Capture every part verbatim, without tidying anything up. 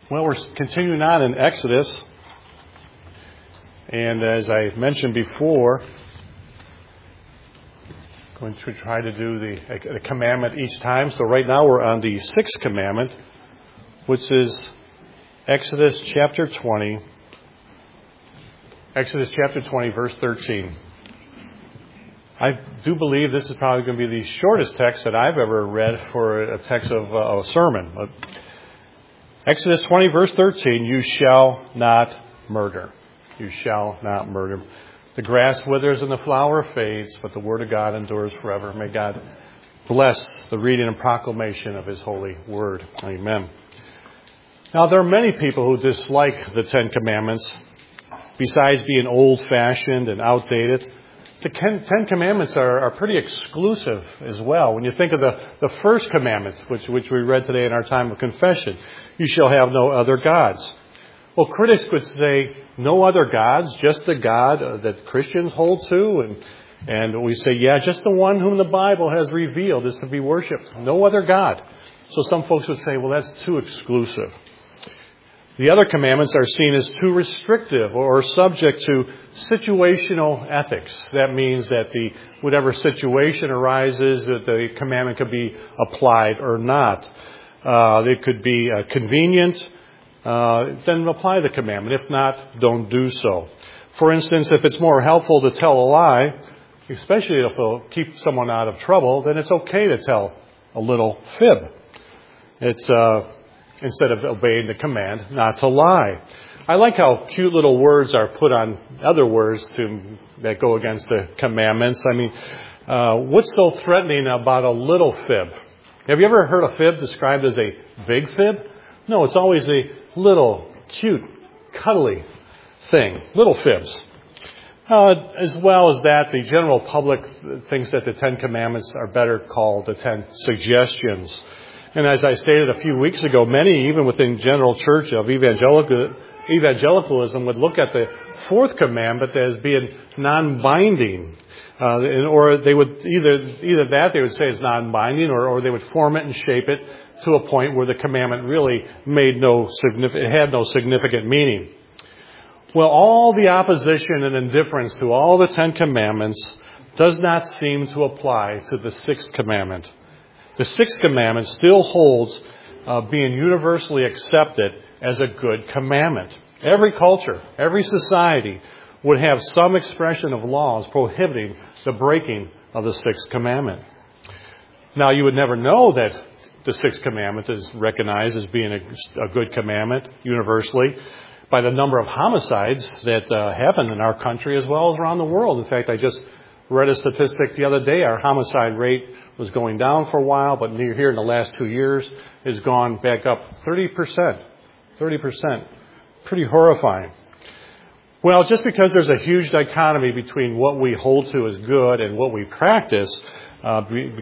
Well, we're continuing on in Exodus, and as I mentioned before, I'm going to try to do the, the commandment each time. So right now we're on the sixth commandment, which is Exodus chapter twenty. Exodus chapter twenty, verse thirteen. I do believe this is probably going to be the shortest text that I've ever read for a text of uh, a sermon. Exodus twenty, verse thirteen, you shall not murder. You shall not murder. The grass withers and the flower fades, but the word of God endures forever. May God bless the reading and proclamation of His holy word. Amen. Now, there are many people who dislike the Ten Commandments. Besides being old-fashioned and outdated, the Ten Commandments are, are pretty exclusive as well. When you think of the, the first commandment, which, which we read today in our time of confession, you shall have no other gods. Well, critics would say no other gods, just the God uh, that Christians hold to. And, and we say, yeah, just the one whom the Bible has revealed is to be worshipped. No other God. So some folks would say, well, that's too exclusive. The other commandments are seen as too restrictive or subject to situational ethics. That means that the whatever situation arises, that the commandment could be applied or not. Uh, it could be uh, convenient, uh, then apply the commandment. If not, don't do so. For instance, if it's more helpful to tell a lie, especially if it'll keep someone out of trouble, then it's okay to tell a little fib. It's uh Instead of obeying the command not to lie. I like how cute little words are put on other words to, that go against the commandments. I mean, uh, what's so threatening about a little fib? Have you ever heard a fib described as a big fib? No, it's always a little, cute, cuddly thing. Little fibs. Uh, as well as that, the general public thinks that the Ten Commandments are better called the Ten Suggestions. And as I stated a few weeks ago, many, even within general church of evangelical, evangelicalism, would look at the fourth commandment as being non-binding. Uh, or they would either either that they would say it's non-binding, or, or they would form it and shape it to a point where the commandment really made no significant, it had no significant meaning. Well, all the opposition and indifference to all the Ten Commandments does not seem to apply to the sixth commandment. The sixth commandment still holds uh, being universally accepted as a good commandment. Every culture, every society would have some expression of laws prohibiting the breaking of the sixth commandment. Now, you would never know that the sixth commandment is recognized as being a, a good commandment universally by the number of homicides that uh, happen in our country as well as around the world. In fact, I just read a statistic the other day. Our homicide rate was going down for a while, but here in the last two years has gone back up thirty percent. thirty percent. Pretty horrifying. Well, just because there's a huge dichotomy between what we hold to as good and what we practice, uh,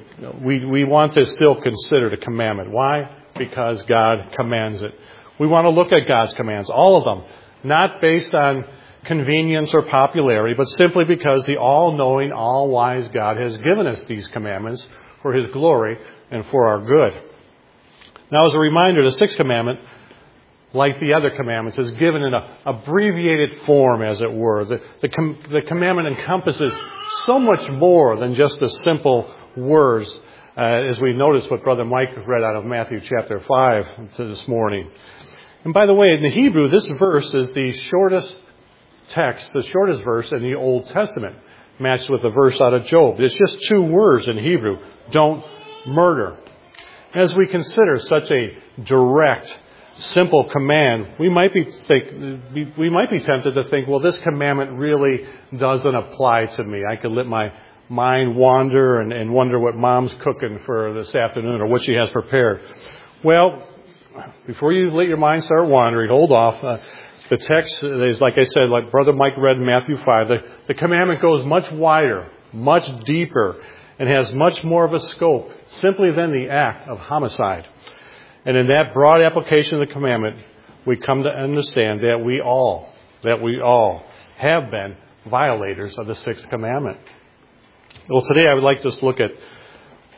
we, we want to still consider the commandment. Why? Because God commands it. We want to look at God's commands, all of them, not based on convenience or popularity, but simply because the all-knowing, all-wise God has given us these commandments for His glory and for our good. Now, as a reminder, the sixth commandment, like the other commandments, is given in an abbreviated form, as it were. The, the, com- the commandment encompasses so much more than just the simple words, uh, as we noticed what Brother Mike read out of Matthew chapter five this morning. And by the way, in the Hebrew, this verse is the shortest text, the shortest verse in the Old Testament, matched with a verse out of Job. It's just two words in Hebrew. Don't murder. As we consider such a direct, simple command, we might be think, we might be tempted to think, well, this commandment really doesn't apply to me. I could let my mind wander and, and wonder what Mom's cooking for this afternoon or what she has prepared. Well, before you let your mind start wandering, hold off. Uh, The text is, like I said, like Brother Mike read in Matthew five, the, the commandment goes much wider, much deeper, and has much more of a scope simply than the act of homicide. And in that broad application of the commandment, we come to understand that we all, that we all have been violators of the sixth commandment. Well, today I would like to just look at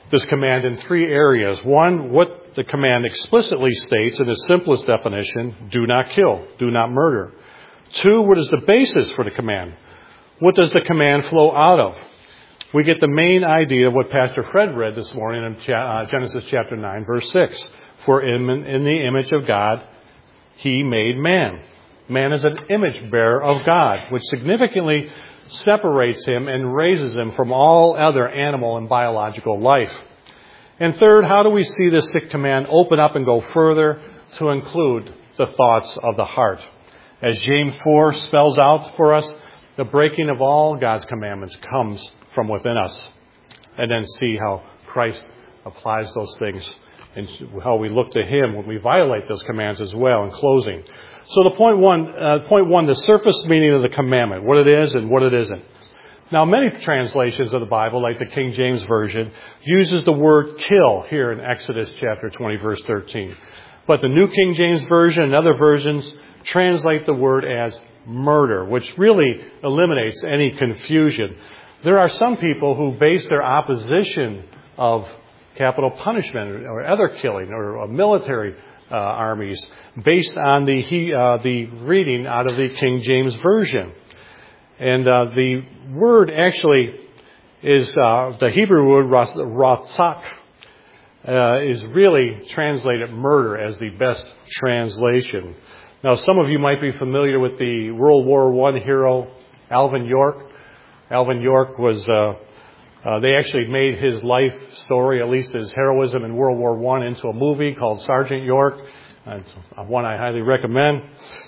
this command in three areas. One, what the command explicitly states in its simplest definition, do not kill, do not murder. Two, what is the basis for the command? What does the command flow out of? We get the main idea of what Pastor Fred read this morning in Genesis chapter nine, verse six. For in, in the image of God, he made man. Man is an image bearer of God, which significantly separates him and raises him from all other animal and biological life. And third, how do we see this sixth command open up and go further to include the thoughts of the heart? As James four spells out for us, the breaking of all God's commandments comes from within us. And then see how Christ applies those things and how we look to him when we violate those commands as well in closing. So the point one, uh, point one, the surface meaning of the commandment, what it is and what it isn't. Now, many translations of the Bible, like the King James Version, uses the word kill here in Exodus chapter twenty, verse thirteen. But the New King James Version and other versions translate the word as murder, which really eliminates any confusion. There are some people who base their opposition of capital punishment or other killing or military uh, armies based on the he, uh, the reading out of the King James Version. And uh, the word actually is, uh, the Hebrew word ratzak, uh, is really translated murder as the best translation. Now, some of you might be familiar with the World War One hero, Alvin York. Alvin York was, uh, uh, they actually made his life story, at least his heroism in World War One, into a movie called Sergeant York. Uh, one I highly recommend.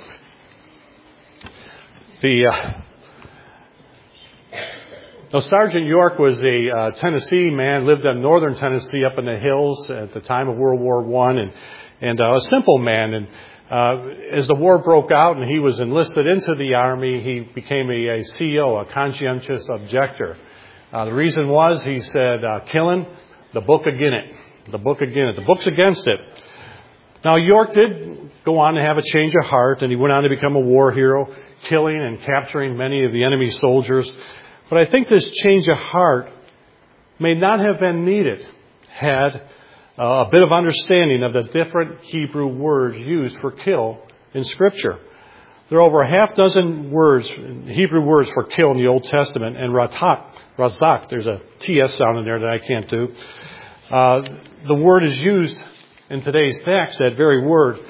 The, uh, Now, Sergeant York was a uh, Tennessee man, lived in northern Tennessee up in the hills at the time of World War One, and, and uh, a simple man. And uh, as the war broke out and he was enlisted into the Army, he became a, a C O, a conscientious objector. Uh, the reason was, he said, uh, killing, the book again it. The book again it. The book's against it. Now, York did go on to have a change of heart, and he went on to become a war hero, killing and capturing many of the enemy soldiers. But I think this change of heart may not have been needed had uh, a bit of understanding of the different Hebrew words used for kill in Scripture. There are over a half dozen words, Hebrew words for kill in the Old Testament, and ratak, razak, there's a T S sound in there that I can't do. Uh, the word is used in today's text, that very word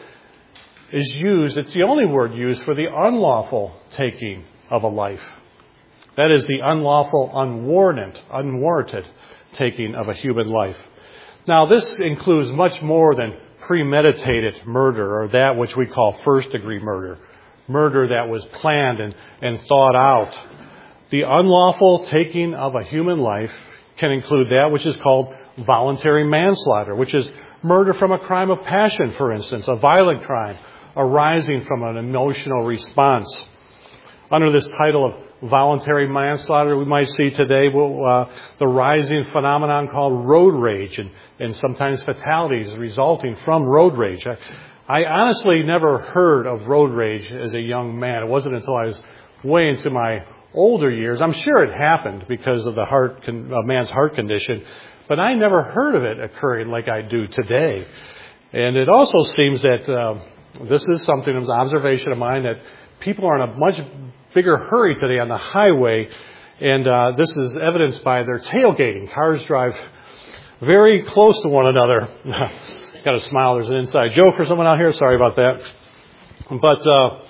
is used, it's the only word used for the unlawful taking of a life. That is the unlawful, unwarranted, unwarranted taking of a human life. Now, this includes much more than premeditated murder, or that which we call first-degree murder. Murder that was planned and, and thought out. The unlawful taking of a human life can include that which is called voluntary manslaughter, which is murder from a crime of passion, for instance, a violent crime arising from an emotional response. Under this title of voluntary manslaughter, we might see today well, uh, the rising phenomenon called road rage, and, and sometimes fatalities resulting from road rage. I, I honestly never heard of road rage as a young man. It wasn't until I was way into my older years. I'm sure it happened because of the heart, con- a man's heart condition, but I never heard of it occurring like I do today. And it also seems that uh, this is something, an observation of mine, that people are in a much bigger hurry today on the highway, and uh, this is evidenced by their tailgating. Cars drive very close to one another. Got a smile. There's an inside joke for someone out here. Sorry about that. But uh,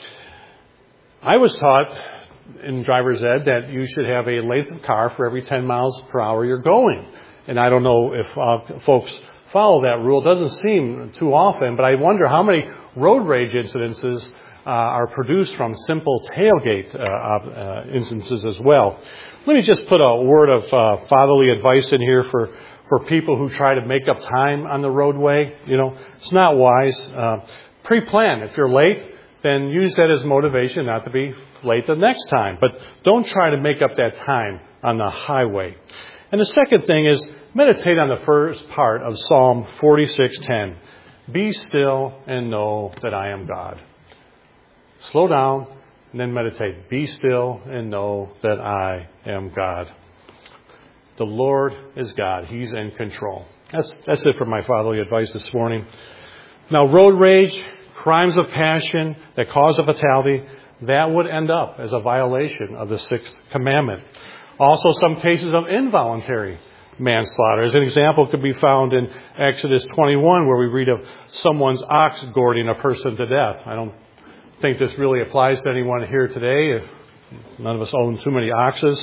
I was taught in driver's ed that you should have a length of car for every ten miles per hour you're going. And I don't know if uh, folks follow that rule. It doesn't seem too often, but I wonder how many road rage incidences Uh, are produced from simple tailgate uh, uh, instances as well. Let me just put a word of uh, fatherly advice in here for, for people who try to make up time on the roadway. You know, it's not wise. Uh, pre-plan. If you're late, then use that as motivation not to be late the next time. But don't try to make up that time on the highway. And the second thing is meditate on the first part of Psalm forty-six ten. Be still and know that I am God. Slow down and then meditate. Be still and know that I am God. The Lord is God. He's in control. That's, that's it for my fatherly advice this morning. Now, road rage, crimes of passion that cause a fatality, that would end up as a violation of the sixth commandment. Also, some cases of involuntary manslaughter. As an example, could be found in Exodus twenty-one, where we read of someone's ox goring a person to death. I don't think this really applies to anyone here today. None of us own too many oxes.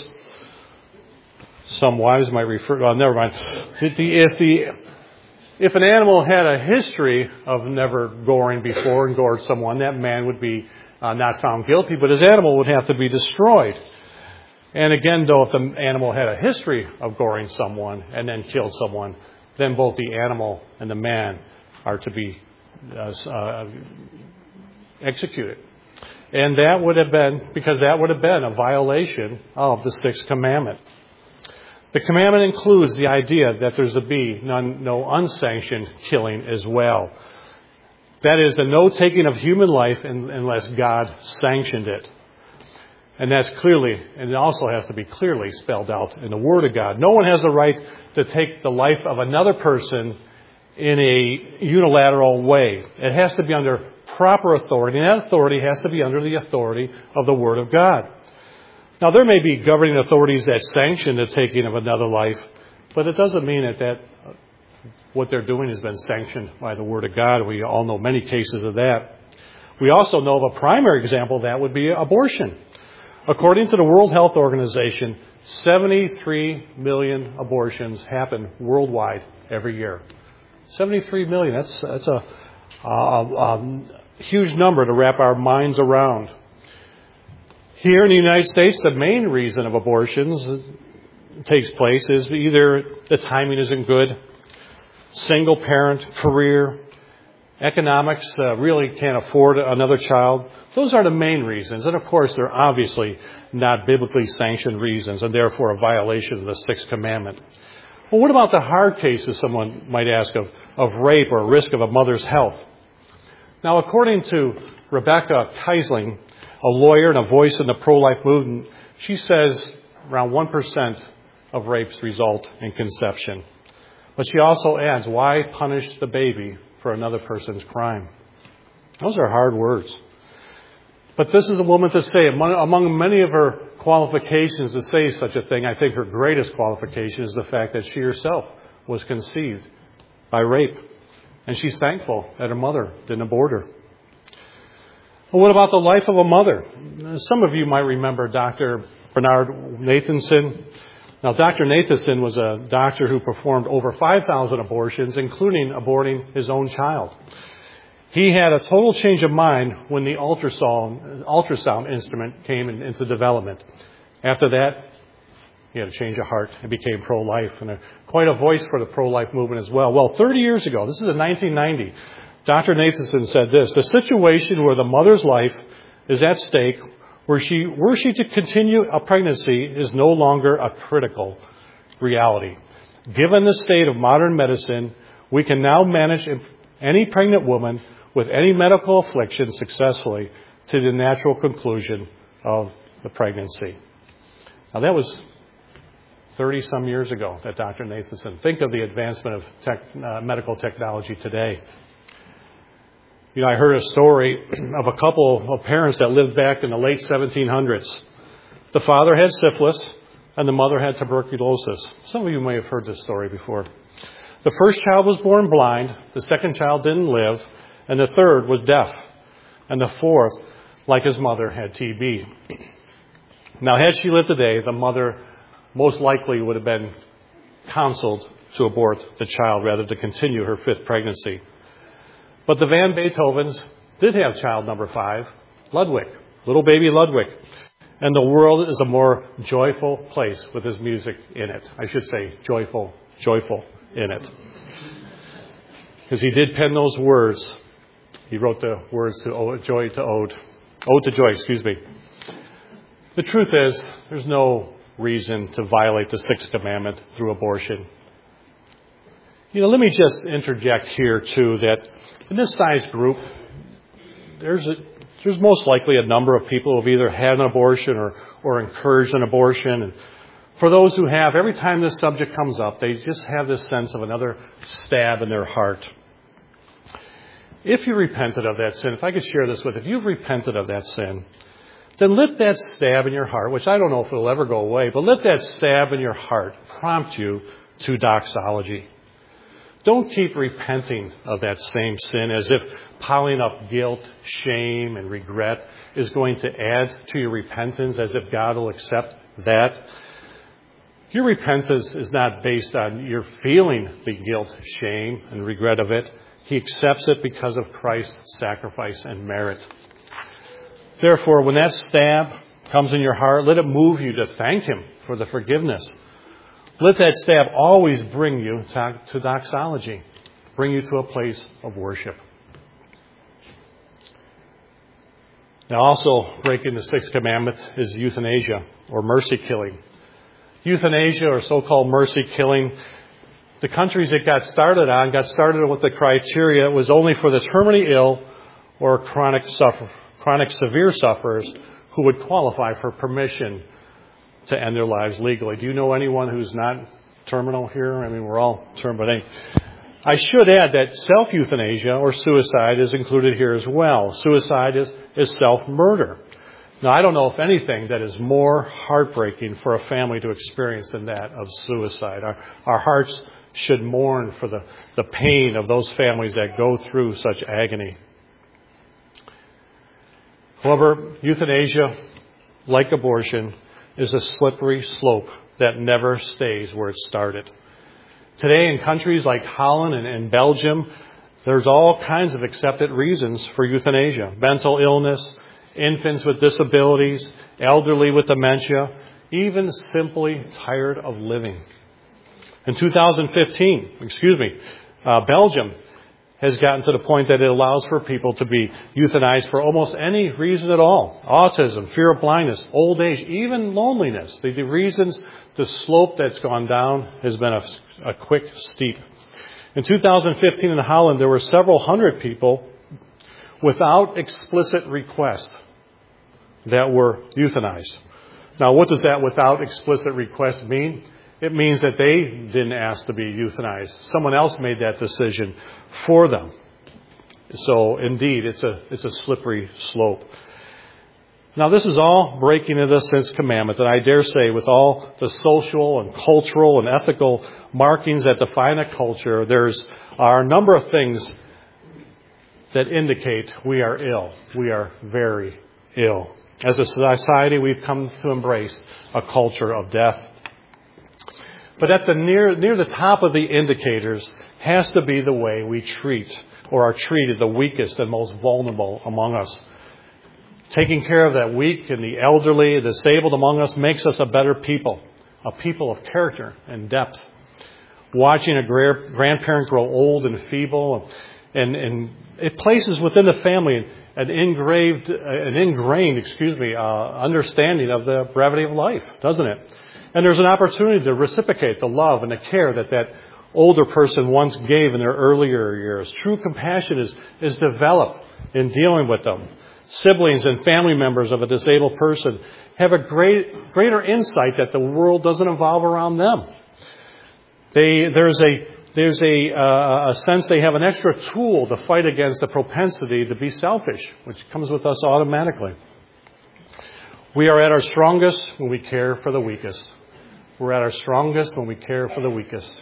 Some wives might refer, well, never mind. If the, if the, if an animal had a history of never goring before and gored someone, that man would be uh, not found guilty, but his animal would have to be destroyed. And again, though, if the animal had a history of goring someone and then killed someone, then both the animal and the man are to be uh, uh, executed. And that would have been, because that would have been a violation of the sixth commandment. The commandment includes the idea that there's to be none, no unsanctioned killing as well. That is, the no taking of human life in, unless God sanctioned it. And that's clearly, and it also has to be clearly spelled out in the Word of God. No one has the right to take the life of another person in a unilateral way. It has to be under proper authority, and that authority has to be under the authority of the Word of God. Now, there may be governing authorities that sanction the taking of another life, but it doesn't mean that, that what they're doing has been sanctioned by the Word of God. We all know many cases of that. We also know of a primary example of that would be abortion. According to the World Health Organization, seventy-three million abortions happen worldwide every year. seventy-three million, that's, that's a, a, a huge number to wrap our minds around. Here in the United States, the main reason of abortions takes place is either the timing isn't good, single parent, career, economics, uh, really can't afford another child. Those are the main reasons. And of course, they're obviously not biblically sanctioned reasons and therefore a violation of the sixth commandment. Well, what about the hard cases, someone might ask, of, of rape or risk of a mother's health? Now, according to Rebecca Keisling, a lawyer and a voice in the pro-life movement, she says around one percent of rapes result in conception. But she also adds, why punish the baby for another person's crime? Those are hard words. But this is a woman to say, among many of her qualifications to say such a thing, I think her greatest qualification is the fact that she herself was conceived by rape. And she's thankful that her mother didn't abort her. Well, what about the life of a mother? Some of you might remember Doctor Bernard Nathanson. Now, Doctor Nathanson was a doctor who performed over five thousand abortions, including aborting his own child. He had a total change of mind when the ultrasound, ultrasound instrument came in, into development. After that, he had a change of heart and became pro-life, and a, quite a voice for the pro-life movement as well. Well, thirty years ago, this is in nineteen ninety, Doctor Nathanson said this: the situation where the mother's life is at stake, were she, were she to continue a pregnancy, is no longer a critical reality. Given the state of modern medicine, we can now manage any pregnant woman with any medical affliction successfully to the natural conclusion of the pregnancy. Now, that was thirty-some years ago, that Doctor Nathanson. Think of the advancement of tech, uh, medical technology today. You know, I heard a story of a couple of parents that lived back in the late seventeen hundreds. The father had syphilis and the mother had tuberculosis. Some of you may have heard this story before. The first child was born blind, the second child didn't live, and the third was deaf. And the fourth, like his mother, had T B. Now, had she lived today, the mother most likely would have been counseled to abort the child rather than to continue her fifth pregnancy. But the Van Beethovens did have child number five, Ludwig, little baby Ludwig. And the world is a more joyful place with his music in it. I should say joyful, joyful in it. Because he did pen those words. He wrote the words to ode, joy to ode. Ode to joy, excuse me. The truth is, there's no reason to violate the sixth commandment through abortion. You know, let me just interject here, too, that in this size group, there's a, there's most likely a number of people who have either had an abortion or, or encouraged an abortion. And For those who have, every time this subject comes up, they just have this sense of another stab in their heart. If you repented of that sin, if I could share this with, if you've repented of that sin, then let that stab in your heart, which I don't know if it'll ever go away, but let that stab in your heart prompt you to doxology. Don't keep repenting of that same sin as if piling up guilt, shame, and regret is going to add to your repentance, as if God will accept that. Your repentance is not based on your feeling the guilt, shame, and regret of it. He accepts it because of Christ's sacrifice and merit. Therefore, when that stab comes in your heart, let it move you to thank Him for the forgiveness. Let that stab always bring you to doxology, bring you to a place of worship. Now, also breaking the sixth commandment is euthanasia, or mercy killing. Euthanasia, or so-called mercy killing, the countries it got started on got started with the criteria. It was only for the terminally ill or chronic suffer, chronic severe sufferers who would qualify for permission to end their lives legally. Do you know anyone who's not terminal here? I mean, we're all terminal. I should add that self-euthanasia or suicide is included here as well. Suicide is, is self-murder. Now, I don't know if anything that is more heartbreaking for a family to experience than that of suicide. Our, our hearts should mourn for the, the pain of those families that go through such agony. However, euthanasia, like abortion, is a slippery slope that never stays where it started. Today, in countries like Holland and, and Belgium, there's all kinds of accepted reasons for euthanasia. Mental illness, infants with disabilities, elderly with dementia, even simply tired of living. In two thousand fifteen, excuse me, uh, Belgium has gotten to the point that it allows for people to be euthanized for almost any reason at all. Autism, fear of blindness, old age, even loneliness. The, the reasons, the slope that's gone down has been a, a quick steep. In two thousand fifteen in Holland, there were several hundred people without explicit request that were euthanized. Now, what does that without explicit request mean? It means that they didn't ask to be euthanized. Someone else made that decision for them. So, indeed, it's a it's a slippery slope. Now, this is all breaking into the sixth commandment, and I dare say with all the social and cultural and ethical markings that define a culture, there's are a number of things that indicate we are ill. We are very ill. As a society, we've come to embrace a culture of death. But at the near near the top of the indicators has to be the way we treat or are treated the weakest and most vulnerable among us. Taking care of that weak and the elderly, the disabled among us makes us a better people, a people of character and depth. Watching a gra- grandparent grow old and feeble, and, and it places within the family an engraved, an ingrained, excuse me, uh, understanding of the brevity of life, doesn't it? And there's an opportunity to reciprocate the love and the care that that older person once gave in their earlier years. True compassion is, is developed in dealing with them. Siblings and family members of a disabled person have a great, greater insight that the world doesn't evolve around them. They, there's a, there's a, uh, a sense they have an extra tool to fight against the propensity to be selfish, which comes with us automatically. We are at our strongest when we care for the weakest. We're at our strongest when we care for the weakest.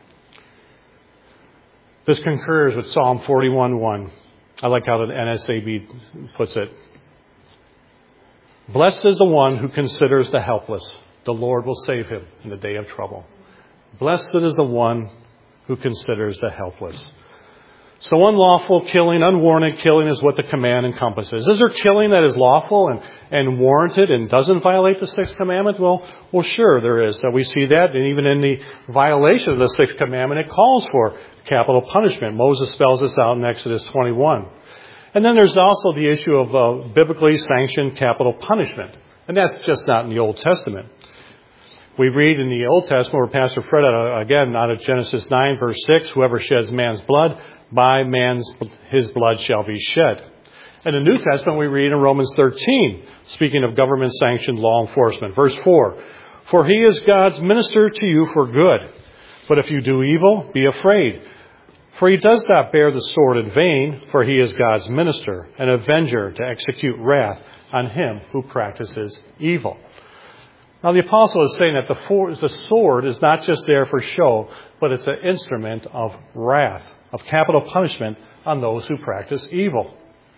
This concurs with Psalm forty-one one. I like how the N S A B puts it. Blessed is the one who considers the helpless. The Lord will save him in the day of trouble. Blessed is the one who considers the helpless. So unlawful killing, unwarranted killing is what the command encompasses. Is there killing that is lawful and, and warranted and doesn't violate the sixth commandment? Well, well, sure there is. So we see that, and even in the violation of the sixth commandment, it calls for capital punishment. Moses spells this out in Exodus twenty-one. And then there's also the issue of uh, biblically sanctioned capital punishment. And that's just not in the Old Testament. We read in the Old Testament where Pastor Fred, uh, again, out of Genesis nine, verse six, whoever sheds man's blood, by man's, his blood shall be shed. In the New Testament, we read in Romans thirteen, speaking of government-sanctioned law enforcement. Verse four, For he is God's minister to you for good. But if you do evil, be afraid. For he does not bear the sword in vain, for he is God's minister, an avenger to execute wrath on him who practices evil. Now the apostle is saying that the, for, the sword is not just there for show, but it's an instrument of wrath, of capital punishment on those who practice evil.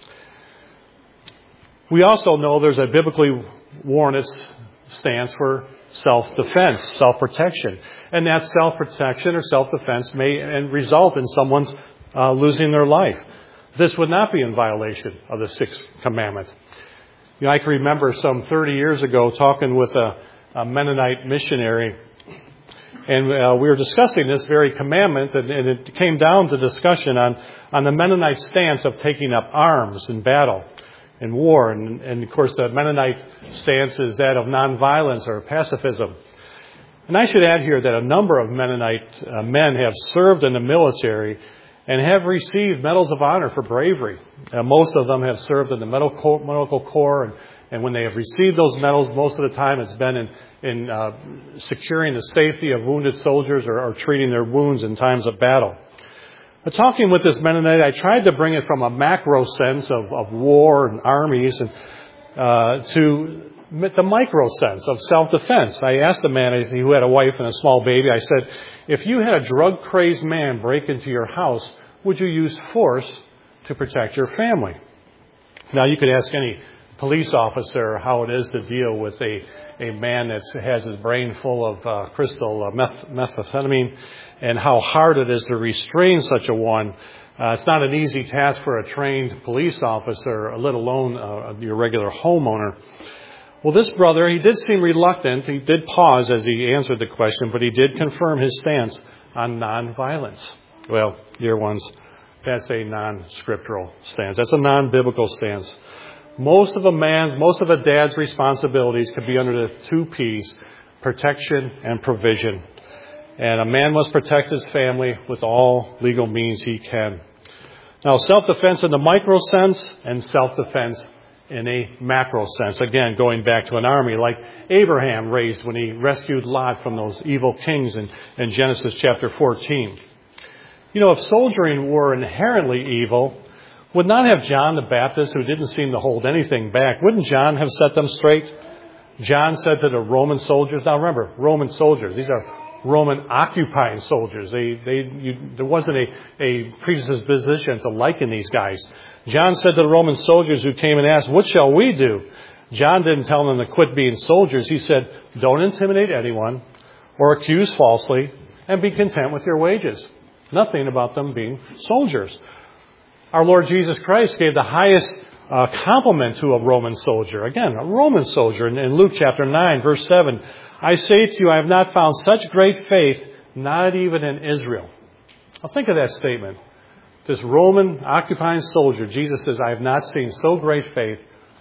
We also know there's a biblically warranted stance for self-defense, self-protection. And that self-protection or self-defense may result in someone's uh, losing their life. This would not be in violation of the sixth commandment. You know, I can remember some thirty years ago talking with a, a Mennonite missionary, and uh, we were discussing this very commandment, and, and it came down to discussion on, on the Mennonite stance of taking up arms in battle. In war, and, and of course the Mennonite stance is that of nonviolence or pacifism. And I should add here that a number of Mennonite uh, men have served in the military and have received medals of honor for bravery. Uh, most of them have served in the medical, medical corps, and, and when they have received those medals, most of the time it's been in, in uh, securing the safety of wounded soldiers or, or treating their wounds in times of battle. But talking with this Mennonite, I tried to bring it from a macro sense of, of war and armies and uh, to the micro sense of self-defense. I asked the man who had a wife and a small baby, I said, if you had a drug-crazed man break into your house, would you use force to protect your family? Now, you could ask any police officer how it is to deal with a, a man that has his brain full of uh, crystal uh, meth, methamphetamine, and how hard it is to restrain such a one. Uh, it's not an easy task for a trained police officer, let alone uh, your regular homeowner. Well, this brother, he did seem reluctant. He did pause as he answered the question, but he did confirm his stance on nonviolence. Well, dear ones, that's a non-scriptural stance. That's a non-biblical stance. Most of a man's, most of a dad's responsibilities could be under the two P's, protection and provision. And a man must protect his family with all legal means he can. Now, self-defense in the micro sense and self-defense in a macro sense. Again, going back to an army like Abraham raised when he rescued Lot from those evil kings in, in Genesis chapter fourteen. You know, if soldiering were inherently evil, would not have John the Baptist, who didn't seem to hold anything back, wouldn't John have set them straight? John said to the Roman soldiers, now remember, Roman soldiers, these are Roman occupying soldiers. They, they, you, there wasn't a, a predisposition to liking these guys. John said to the Roman soldiers who came and asked, what shall we do? John didn't tell them to quit being soldiers. He said, don't intimidate anyone or accuse falsely, and be content with your wages. Nothing about them being soldiers. Our Lord Jesus Christ gave the highest uh, compliment to a Roman soldier. Again, a Roman soldier in, in Luke chapter nine, verse seven. I say to you, I have not found such great faith, not even in Israel. Now think of that statement. This Roman occupying soldier, Jesus says, I have not seen so great faith,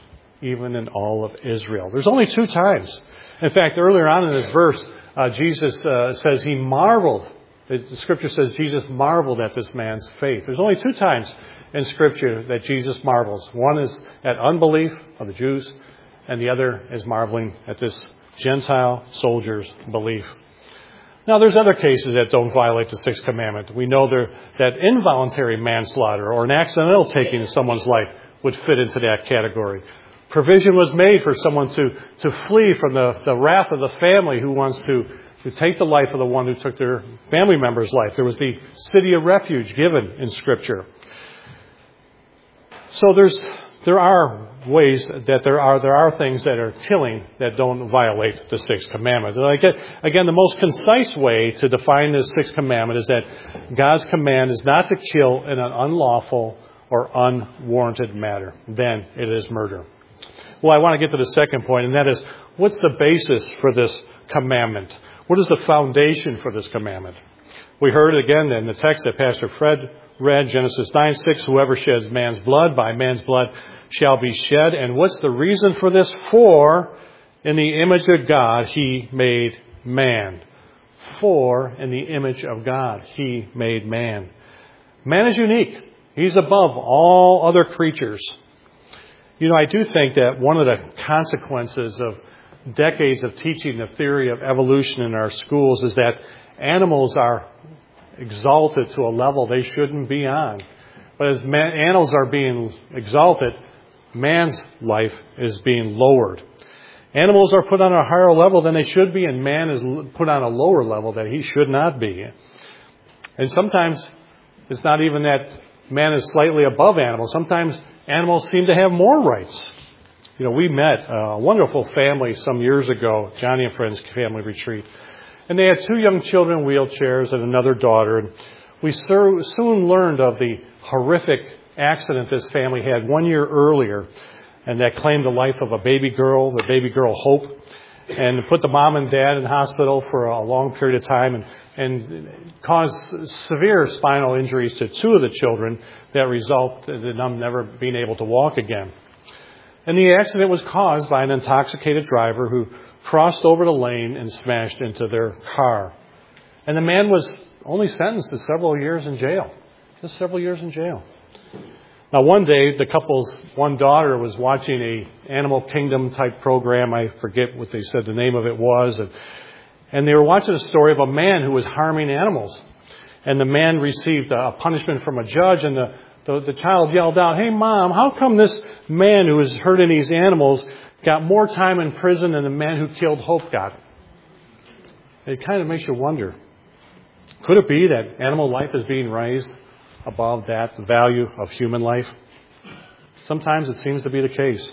even in all of Israel. There's only two times. In fact, earlier on in this verse, uh, Jesus uh, says he marveled. The Scripture says Jesus marveled at this man's faith. There's only two times in Scripture that Jesus marvels. One is at unbelief of the Jews, and the other is marveling at this Gentile soldier's belief. Now, there's other cases that don't violate the sixth commandment. We know there, that involuntary manslaughter or an accidental taking of someone's life would fit into that category. Provision was made for someone to, to flee from the, the wrath of the family who wants to, to take the life of the one who took their family member's life. There was the city of refuge given in Scripture. So there's there are ways that there are there are things that are killing that don't violate the sixth commandment. And again, again, the most concise way to define the sixth commandment is that God's command is not to kill in an unlawful or unwarranted manner. Then it is murder. Well, I want to get to the second point, and that is, what's the basis for this commandment? What is the foundation for this commandment? We heard again in the text that Pastor Fred read, Genesis nine six, whoever sheds man's blood, by man's blood shall be shed. And what's the reason for this? For in the image of God he made man. For in the image of God he made man. Man is unique. He's above all other creatures. You know, I do think that one of the consequences of decades of teaching the theory of evolution in our schools is that animals are exalted to a level they shouldn't be on. But as man, animals are being exalted, man's life is being lowered. Animals are put on a higher level than they should be, and man is put on a lower level that he should not be. And sometimes it's not even that man is slightly above animals. Sometimes animals seem to have more rights. You know, we met a wonderful family some years ago, Johnny and Friends family retreat. And they had two young children in wheelchairs and another daughter. And we soon learned of the horrific accident this family had one year earlier, and that claimed the life of a baby girl, the baby girl Hope, and put the mom and dad in hospital for a long period of time and, and caused severe spinal injuries to two of the children that resulted in them never being able to walk again. And the accident was caused by an intoxicated driver who crossed over the lane and smashed into their car. And the man was only sentenced to several years in jail. Just several years in jail. Now, one day, the couple's one daughter was watching a Animal Kingdom type program. I forget what they said the name of it was. And, and they were watching a story of a man who was harming animals. And the man received a punishment from a judge, and the, the, the child yelled out, "Hey, Mom, how come this man who was hurting these animals got more time in prison than the man who killed Hope got?" It kind of makes you wonder. Could it be that animal life is being raised above that, the value of human life? Sometimes it seems to be the case.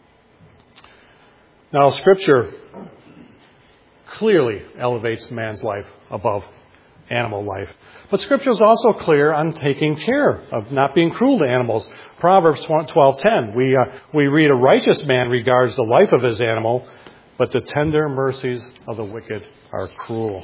Now, Scripture clearly elevates man's life above animal life. But Scripture is also clear on taking care of not being cruel to animals. Proverbs twelve ten, we, uh, we read, "A righteous man regards the life of his animal, but the tender mercies of the wicked are cruel."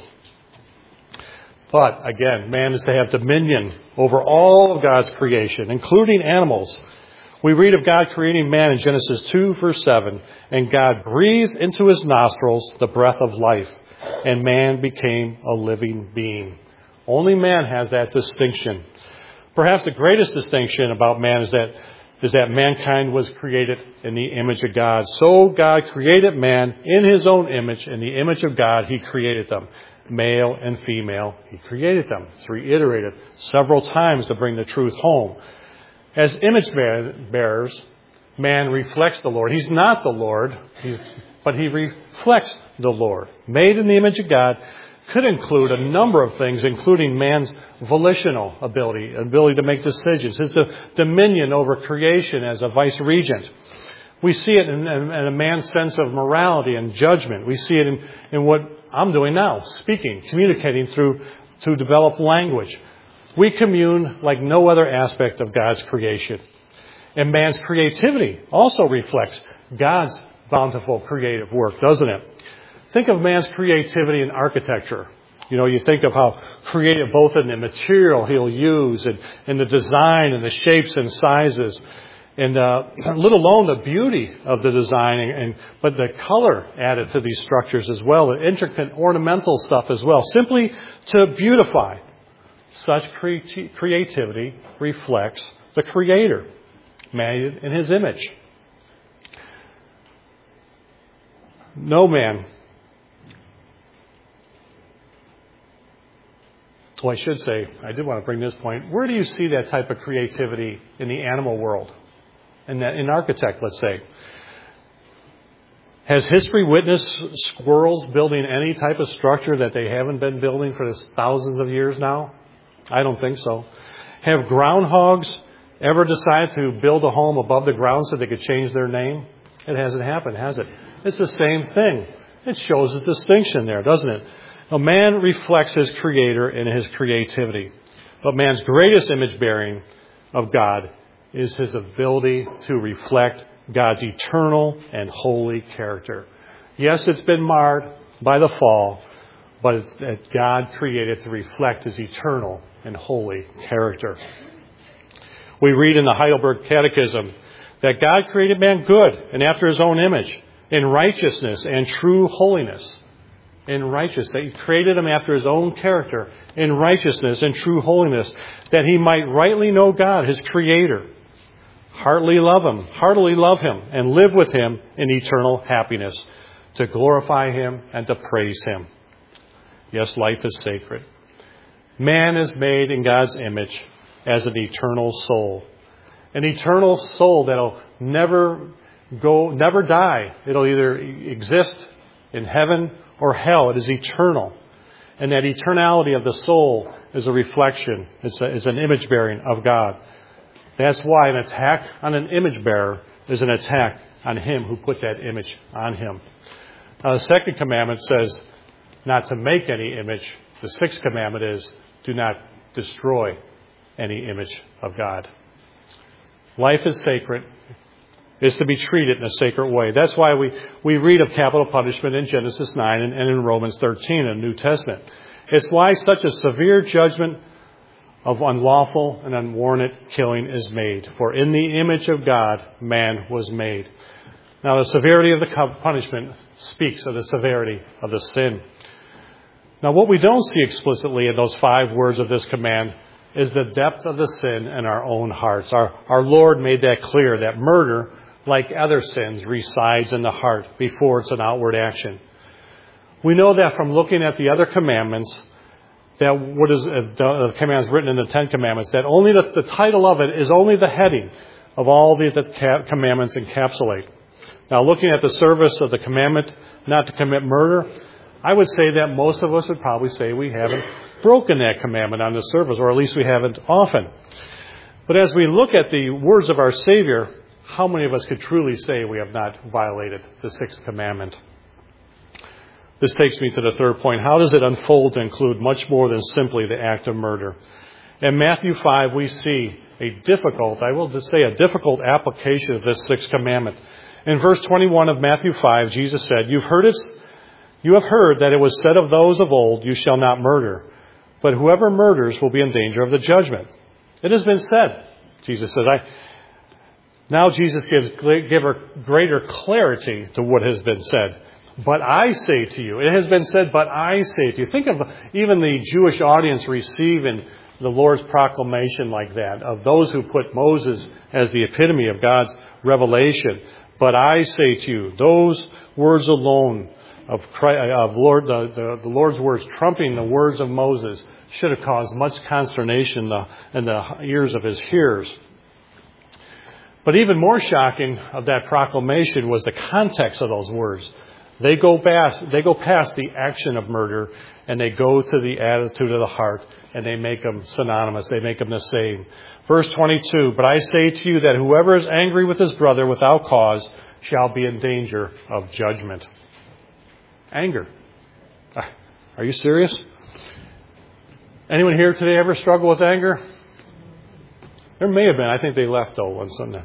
But, again, man is to have dominion over all of God's creation, including animals. We read of God creating man in Genesis two, verse seven, "And God breathed into his nostrils the breath of life, and man became a living being." Only man has that distinction. Perhaps the greatest distinction about man is that, is that mankind was created in the image of God. So God created man in his own image. In the image of God, he created them. Male and female, he created them. It's reiterated several times to bring the truth home. As image bearers, man reflects the Lord. He's not the Lord, he's, but he reflects the Lord. Made in the image of God could include a number of things, including man's volitional ability, ability to make decisions, his dominion over creation as a vice-regent. We see it in, in, in a man's sense of morality and judgment. We see it in, in what I'm doing now, speaking, communicating through to develop language. We commune like no other aspect of God's creation. And man's creativity also reflects God's bountiful creative work, doesn't it? Think of man's creativity in architecture. You know, you think of how creative both in the material he'll use and in the design and the shapes and sizes. And uh, let alone the beauty of the design, and, and but the color added to these structures as well, the intricate ornamental stuff as well, simply to beautify. Such cre- creativity reflects the Creator, made in his image. No man, well, I should say, I did want to bring this point. Where do you see that type of creativity in the animal world? In, that, in architect, let's say. Has history witnessed squirrels building any type of structure that they haven't been building for thousands of years now? I don't think so. Have groundhogs ever decided to build a home above the ground so they could change their name? It hasn't happened, has it? It's the same thing. It shows a distinction there, doesn't it? A man reflects his Creator in his creativity. But man's greatest image bearing of God is his ability to reflect God's eternal and holy character. Yes, it's been marred by the fall, but it's that God created to reflect his eternal and holy character. We read in the Heidelberg Catechism that God created man good and after his own image, in righteousness and true holiness. In righteousness. That he created him after his own character, in righteousness and true holiness, that he might rightly know God, his Creator, heartily love him, heartily love him, and live with him in eternal happiness. to glorify Him and to praise Him. Yes, life is sacred. Man is made in God's image as an eternal soul. An eternal soul that'll never go, never die. It'll either exist in heaven or hell. It is eternal. And that eternality of the soul is a reflection. It's, a, it's an image bearing of God. That's why an attack on an image bearer is an attack on him who put that image on him. Now, the second commandment says not to make any image. The sixth commandment is do not destroy any image of God. Life is sacred. It's to be treated in a sacred way. That's why we, we read of capital punishment in Genesis nine and, and in Romans thirteen in the New Testament. It's why such a severe judgment of unlawful and unwarranted killing is made. For in the image of God, man was made. Now, the severity of the punishment speaks of the severity of the sin. Now, what we don't see explicitly in those five words of this command is the depth of the sin in our own hearts. Our, our Lord made that clear, that murder, like other sins, resides in the heart before it's an outward action. We know that from looking at the other commandments, that what is uh, the commands written in the Ten Commandments, that only the, the title of it is only the heading of all the, the commandments encapsulate. Now, looking at the service of the commandment not to commit murder, I would say that most of us would probably say we haven't broken that commandment on the service, or at least we haven't often. But as we look at the words of our Savior, how many of us could truly say we have not violated the sixth commandment? This takes me to the third point. How does it unfold to include much more than simply the act of murder? In Matthew five, we see a difficult, I will just say a difficult application of this sixth commandment. In verse twenty-one of Matthew five, Jesus said, You've heard it, you have heard that it was said of those of old, you shall not murder. But whoever murders will be in danger of the judgment. It has been said, Jesus said. I, now Jesus gives give greater clarity to what has been said. But I say to you, it has been said, but I say to you. Think of even the Jewish audience receiving the Lord's proclamation like that, of those who put Moses as the epitome of God's revelation. But I say to you, those words alone of, Christ, of Lord, the, the, the Lord's words trumping the words of Moses should have caused much consternation in the, in the ears of his hearers. But even more shocking of that proclamation was the context of those words. They go past, they go past the action of murder, and they go to the attitude of the heart, and they make them synonymous. They make them the same. Verse twenty-two, But I say to you that whoever is angry with his brother without cause shall be in danger of judgment. Anger. Are you serious? Anyone here today ever struggle with anger? There may have been. I think they left though on Sunday.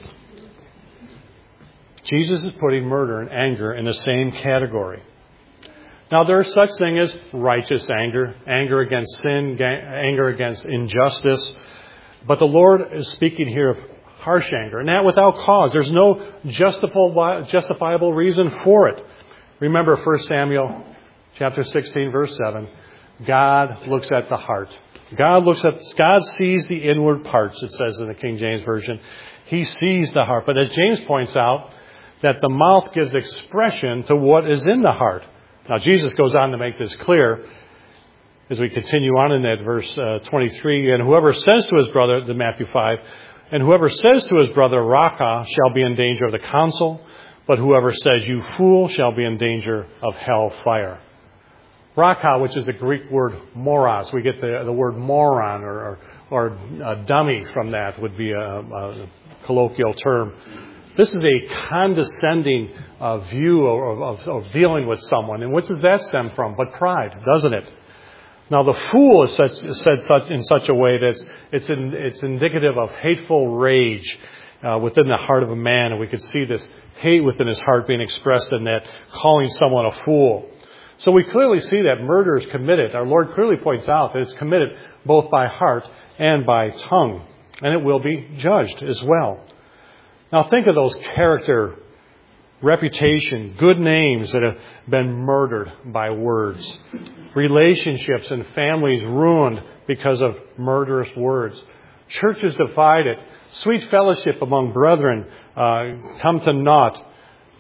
Jesus is putting murder and anger in the same category. Now, there is such thing as righteous anger, anger against sin, anger against injustice. But the Lord is speaking here of harsh anger, and that without cause. There's no justifiable, justifiable reason for it. Remember First Samuel chapter sixteen, verse seven. God looks at the heart. God looks at, God sees the inward parts, it says in the King James Version. He sees the heart. But as James points out, that the mouth gives expression to what is in the heart. Now, Jesus goes on to make this clear as we continue on in that verse uh, twenty-three. And whoever says to his brother, the Matthew five, and whoever says to his brother, Raka, shall be in danger of the council, but whoever says, you fool, shall be in danger of hell fire. Raka, which is the Greek word moros. We get the, the word moron or, or, or a dummy from that would be a, a colloquial term. This is a condescending uh, view of, of, of dealing with someone. And what does that stem from? But pride, doesn't it? Now, the fool is, such, is said such, in such a way that it's, it's, in, it's indicative of hateful rage uh, within the heart of a man. And we could see this hate within his heart being expressed in that, calling someone a fool. So we clearly see that murder is committed. Our Lord clearly points out that it's committed both by heart and by tongue. And it will be judged as well. Now think of those character, reputation, good names that have been murdered by words. Relationships and families ruined because of murderous words. Churches divided. Sweet fellowship among brethren uh, come to naught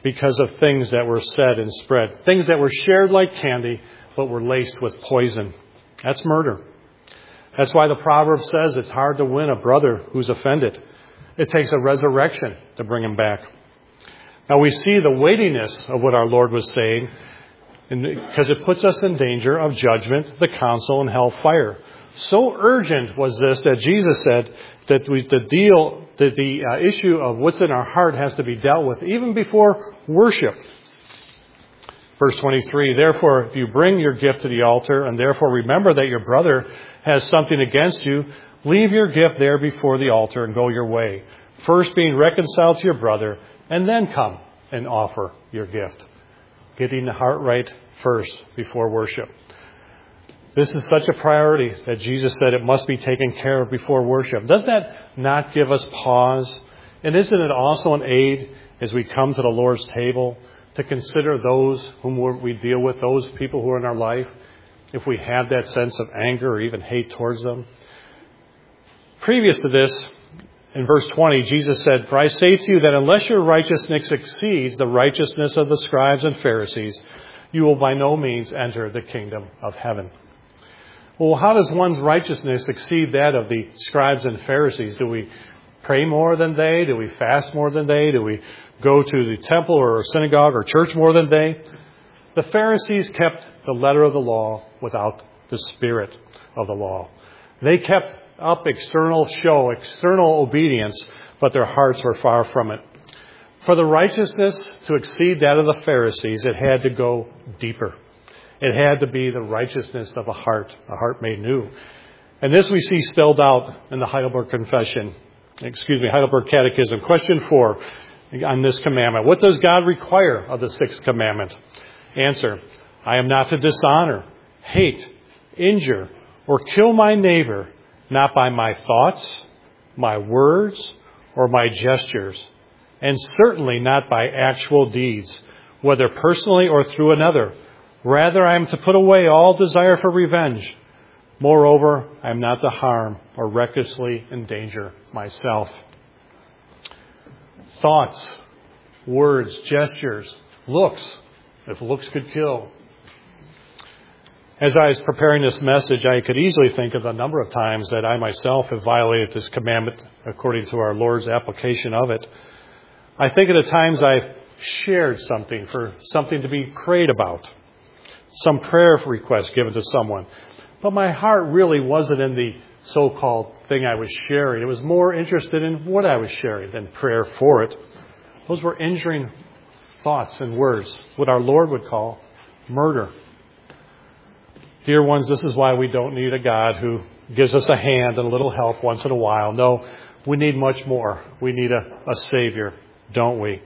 because of things that were said and spread. Things that were shared like candy, but were laced with poison. That's murder. That's why the proverb says it's hard to win a brother who's offended. It takes a resurrection to bring him back. Now we see the weightiness of what our Lord was saying, because it puts us in danger of judgment, the council, and hellfire. So urgent was this that Jesus said that we, the deal, that the uh, issue of what's in our heart has to be dealt with even before worship. Verse twenty-three, therefore, if you bring your gift to the altar and therefore remember that your brother has something against you, leave your gift there before the altar and go your way. First being reconciled to your brother, and then come and offer your gift. Getting the heart right first before worship. This is such a priority that Jesus said it must be taken care of before worship. Does that not give us pause? And isn't it also an aid as we come to the Lord's table to consider those whom we deal with, those people who are in our life, if we have that sense of anger or even hate towards them? Previous to this, in verse twenty, Jesus said, for I say to you that unless your righteousness exceeds the righteousness of the scribes and Pharisees, you will by no means enter the kingdom of heaven. Well, how does one's righteousness exceed that of the scribes and Pharisees? Do we pray more than they? Do we fast more than they? Do we go to the temple or synagogue or church more than they? The Pharisees kept the letter of the law without the spirit of the law. They kept up external show, external obedience, but their hearts were far from it. For the righteousness to exceed that of the Pharisees, it had to go deeper. It had to be the righteousness of a heart, a heart made new. And this we see spelled out in the Heidelberg Confession, excuse me, Heidelberg Catechism. Question four on this commandment. What does God require of the sixth commandment? Answer, I am not to dishonor, hate, injure, or kill my neighbor, not by my thoughts, my words, or my gestures, and certainly not by actual deeds, whether personally or through another. Rather, I am to put away all desire for revenge. Moreover, I am not to harm or recklessly endanger myself. Thoughts, words, gestures, looks, if looks could kill. As I was preparing this message, I could easily think of a number of times that I myself have violated this commandment according to our Lord's application of it. I think of the times I've shared something for something to be prayed about, some prayer request given to someone. But my heart really wasn't in the so-called thing I was sharing. It was more interested in what I was sharing than prayer for it. Those were injuring thoughts and words, what our Lord would call murder. Dear ones, this is why we don't need a God who gives us a hand and a little help once in a while. No, we need much more. We need a, a Savior, don't we?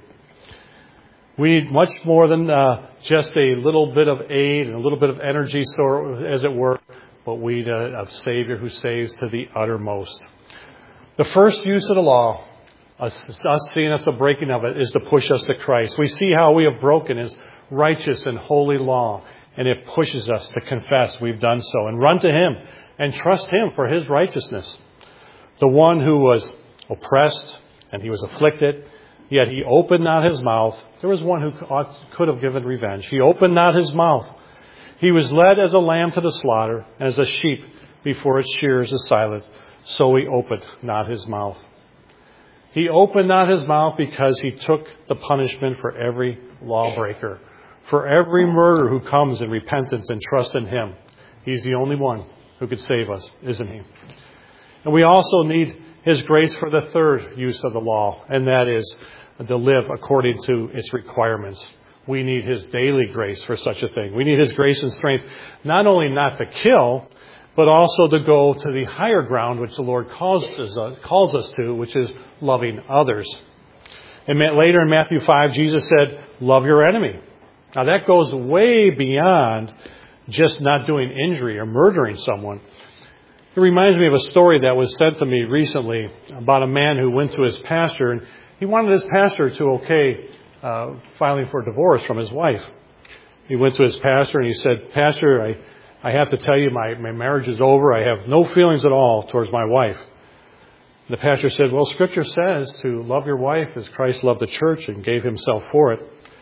We need much more than uh, just a little bit of aid and a little bit of energy, so as it were, but we need a, a Savior who saves to the uttermost. The first use of the law, us, us seeing us the breaking of it, is to push us to Christ. We see how we have broken His righteous and holy law, and it pushes us to confess we've done so and run to Him and trust Him for His righteousness. The one who was oppressed and He was afflicted, yet He opened not His mouth. There was one who could have given revenge. He opened not His mouth. He was led as a lamb to the slaughter, as a sheep before its shearers is silent. So He opened not His mouth. He opened not His mouth because He took the punishment for every lawbreaker, for every murderer who comes in repentance and trust in Him. He's the only one who could save us, isn't He? And we also need His grace for the third use of the law, and that is to live according to its requirements. We need His daily grace for such a thing. We need His grace and strength, not only not to kill, but also to go to the higher ground which the Lord calls us, calls us to, which is loving others. And later in Matthew five, Jesus said, love your enemy. Now that goes way beyond just not doing injury or murdering someone. It reminds me of a story that was sent to me recently about a man who went to his pastor, and he wanted his pastor to okay uh, filing for divorce from his wife. He went to his pastor and he said, Pastor, I, I have to tell you my, my marriage is over. I have no feelings at all towards my wife. And the pastor said, well, Scripture says to love your wife as Christ loved the church and gave Himself for it.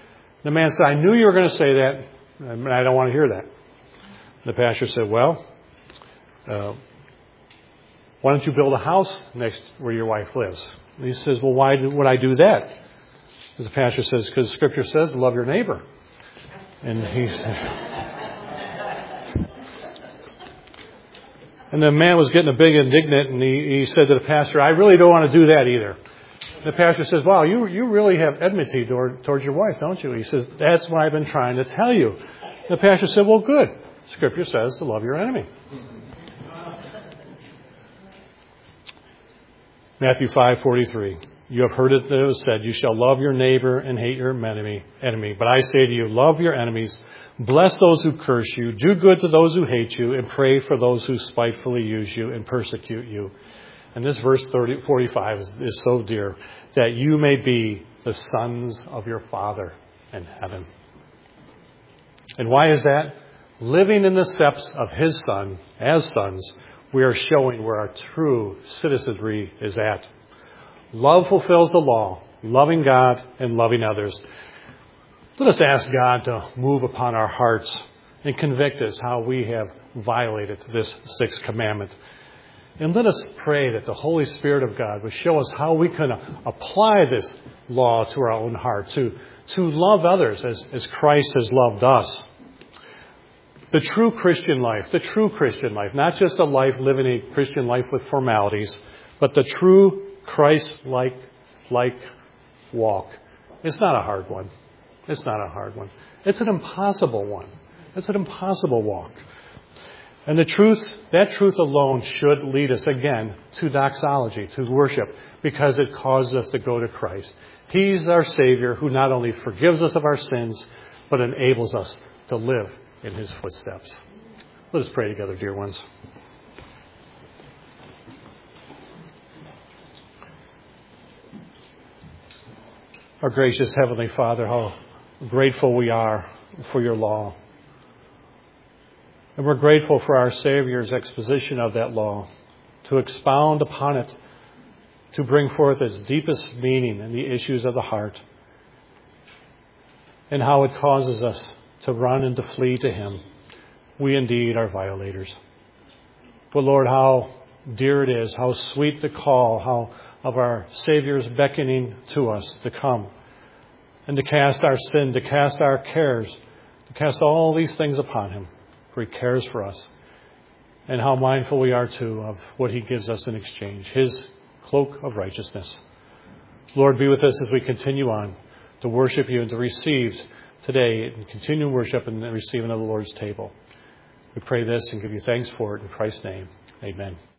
The man said, I knew you were going to say that, and I don't want to hear that. The pastor said, well, uh, why don't you build a house next where your wife lives? And he says, well, why would I do that? The pastor says, because Scripture says to love your neighbor. And he said... And the man was getting a big indignant, and he, he said to the pastor, I really don't want to do that either. And the pastor says, wow, you, you really have enmity toward, towards your wife, don't you? He says, that's what I've been trying to tell you. And the pastor said, well, good. Scripture says to love your enemy. Matthew five forty-three. You have heard it that it was said, you shall love your neighbor and hate your enemy. enemy. But I say to you, love your enemies. Bless those who curse you. Do good to those who hate you. And pray for those who spitefully use you and persecute you. And this verse thirty, forty-five is, is so dear. That you may be the sons of your Father in heaven. And why is that? Living in the steps of His Son, as sons, we are showing where our true citizenry is at. Love fulfills the law. Loving God and loving others. Let us ask God to move upon our hearts and convict us how we have violated this sixth commandment. And let us pray that the Holy Spirit of God would show us how we can apply this law to our own heart, to, to love others as, as Christ has loved us. The true Christian life, the true Christian life, not just a life living a Christian life with formalities, but the true Christ-like like walk. It's not a hard one. It's not a hard one. It's an impossible one. It's an impossible walk. And the truth, that truth alone should lead us again to doxology, to worship, because it causes us to go to Christ. He's our Savior who not only forgives us of our sins, but enables us to live in His footsteps. Let us pray together, dear ones. Our gracious Heavenly Father, how grateful we are for your law. And we're grateful for our Savior's exposition of that law, to expound upon it, to bring forth its deepest meaning in the issues of the heart, and how it causes us to run and to flee to Him. We indeed are violators. But Lord, how dear it is, how sweet the call, how of our Savior's beckoning to us to come and to cast our sin, to cast our cares, to cast all these things upon Him, for He cares for us. And how mindful we are, too, of what He gives us in exchange, His cloak of righteousness. Lord, be with us as we continue on to worship You and to receive today and continue worship and receiving of the Lord's table. We pray this and give You thanks for it in Christ's name. Amen.